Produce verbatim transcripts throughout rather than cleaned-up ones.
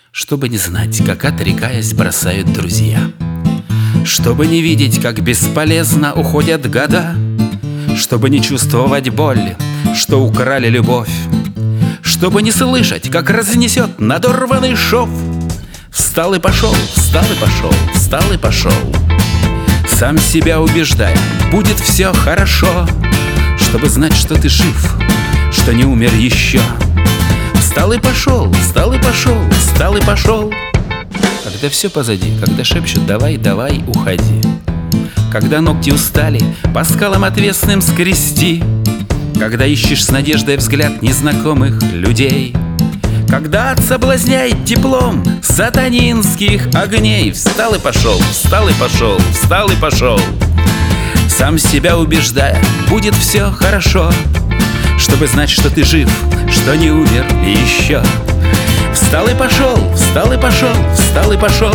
Чтобы не знать, как отрекаясь бросают друзья, чтобы не видеть, как бесполезно уходят года, чтобы не чувствовать боль, что украли любовь, чтобы не слышать, как разнесет надорванный шов. Встал и пошел, встал и пошел, встал и пошел, сам себя убеждая, будет все хорошо, чтобы знать, что ты жив, что не умер еще. Встал и пошел, встал и пошел, встал и пошел. Когда все позади, когда шепчут «давай, давай, уходи», когда ногти устали по скалам отвесным скрести, когда ищешь с надеждой взгляд незнакомых людей, когда соблазняет теплом сатанинских огней. Встал и пошел, встал и пошел, встал и пошел, сам себя убеждая, будет все хорошо, чтобы знать, что ты жив, что не умер еще. Встал и пошел, встал и пошел, встал и пошел.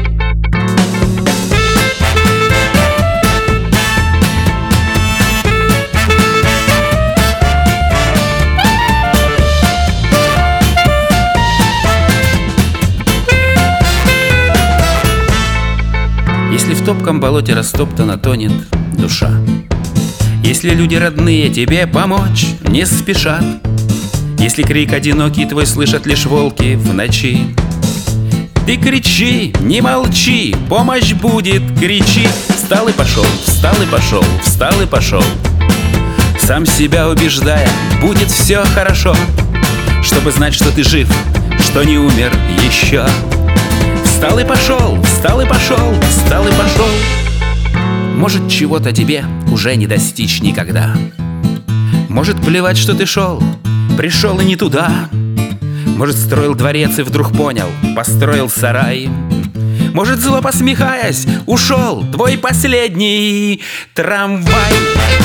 Если в топком болоте растоптана тонет душа, если люди родные тебе помочь не спешат, если крик одинокий твой слышат лишь волки в ночи, ты кричи, не молчи, помощь будет, кричи. Встал и пошел, встал и пошел, встал и пошел, сам себя убеждая, будет все хорошо, чтобы знать, что ты жив, что не умер еще. Встал и пошел, встал и пошел, встал и пошел. Может, чего-то тебе уже не достичь никогда, может, плевать, что ты шел, пришел и не туда. Может, строил дворец и вдруг понял, построил сарай. Может, зло посмехаясь, ушел твой последний трамвай.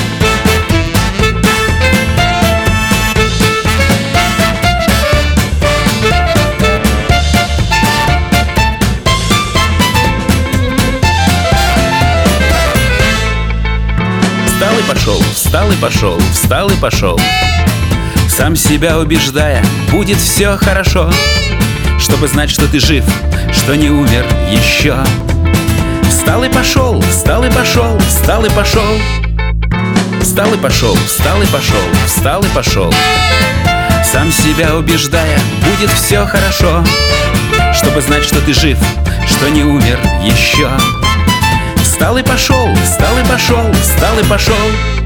Встал и пошел, встал и пошел, встал и пошел, сам себя убеждая, будет все хорошо, чтобы знать, что ты жив, что не умер еще. Встал и пошел, встал и пошел, встал и пошел, встал и пошел, встал и пошел, встал и пошел, сам себя убеждая, будет все хорошо, чтобы знать, что ты жив, что не умер еще. Встал и пошел, встал и пошел, встал и пошел.